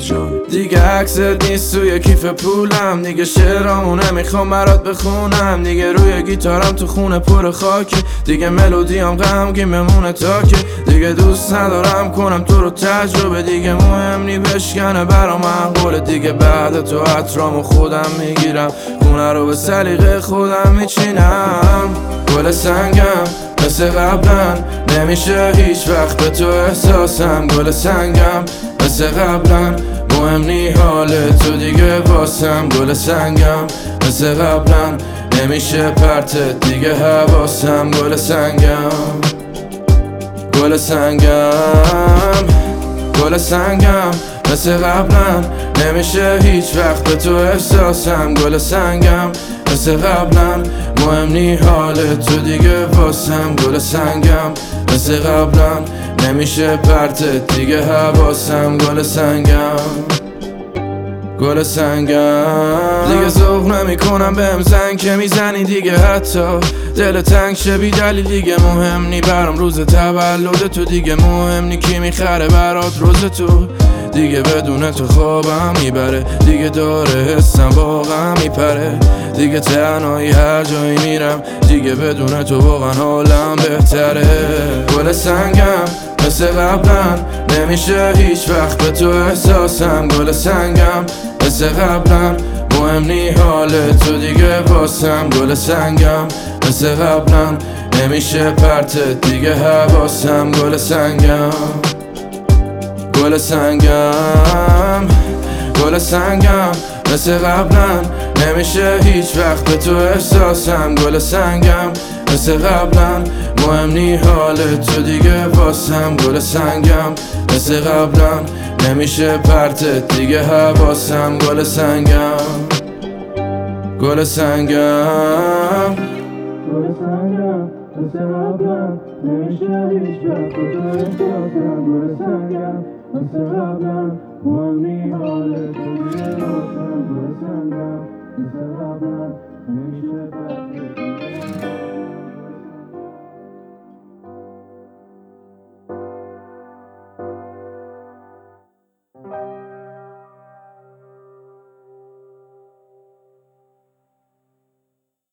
جان. دیگه عکست نیست توی کیف پولم، دیگه شعرامو نمیخوام برات بخونم، دیگه روی گیتارم تو خونه پر خاکی، دیگه ملودیام غمگین بمونه تا که دیگه دوست ندارم کنم تو رو تجربه، دیگه مهم نی بشکنه برا معقوله، دیگه بعد تو عطرامو خودم میگیرم، خونه رو به سلیقه خودم میچینم. گل سنگم مثل قبلا نمیشه هیچ وقت به تو احساسم، گل سنگم مثل قبلا مهم نی حال تو دیگه واسم، گل سنگم مثل قبلا نمیشه پرتت دیگه حواسم، گل سنگم گل سنگم گل سنگم مثل قبلا نمیشه هیچ وقت به تو احساسم، گل سنگم مثل قبلا مهم نی حال تو دیگه واسم، گل سنگم مثل قبلا نمیشه پرتت دیگه حواسم، گل سنگم گل سنگم دیگه ذوق نمی کنم بهم زنگ که میزنی دیگه، حتی دل تنگ شه بی دلیل، دیگه مهم نی برام روز تولد تو، دیگه مهم نی کی میخره برات روز تو، دیگه بدون تو خوابم میبره، دیگه داره حسم واقعا میپره، دیگه تنهایی هر جایی میرم، دیگه بدون تو واقعا حالم بهتره. گل سنگم مثل قبلا نمیشه هیچ وقت به تو احساسم، گل سنگم مثل قبلا مهم نی حال تو دیگه واسم، گل سنگم مثل قبلا نمیشه پرتت دیگه حواسم، گل سنگم گل سنگم گل سنگم مثل قبلا نمیشه هیچ وقت به تو احساسم، گل سنگم مثل قبلا مهم نی حال تو دیگه واسم، گل سنگم مثل قبلا نمیشه پرتت دیگه حواسم، گل سنگم گل سنگم گل سنگم مثل قبلا نمیشه هیچ وقت به تو احساسم، گل سنگم مثل قبلا مهم نی حال تو دیگه واسم، گل سنگم مثل قبلا نمیشه پرتت